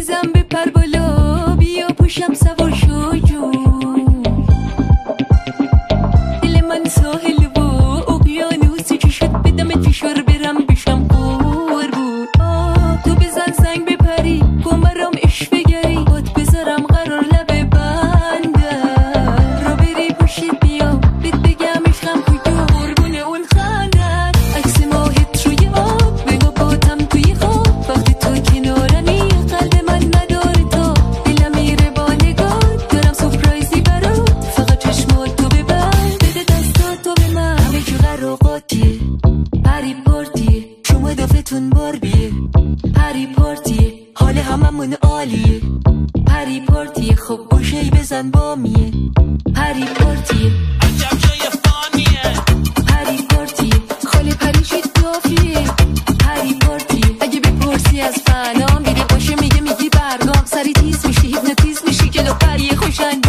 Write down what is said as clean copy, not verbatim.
عزیزم بپر بالا بیا پشم سوار شو جو. دل من ساحل و اقیانوسی که شد بدمت فشار برم بشم قربون. تو بزن زنگ بپری کمرم عشق بگری باد بذارم قرار لبه بندم رو بری پشت بیام بهت بگم عشقم کجا قربون اون خندت. عکس ماهت روی آب بگو باتم توی خواب وقتی تو کنارنی قلب من نداره تا دلم میره با نگاه دارم سپرایزی برات فقط چشمات تو ببند بده دستات تو به من همه جو قراقاتیه پری پارتیه شما دافتون باربیه پری پارتیه حال هممون عالیه پری پارتیه خب گوشه‌ای بزن بامیه پری پارتیه عجب جای فانیه پری پارتیه خاله پری شید کافیه پری پارتیه اگه بپرسی از فنام میری باشه میگه میگی برگام سری تیز میشی هیپنوتیزم میشی جلو پری خوشنگ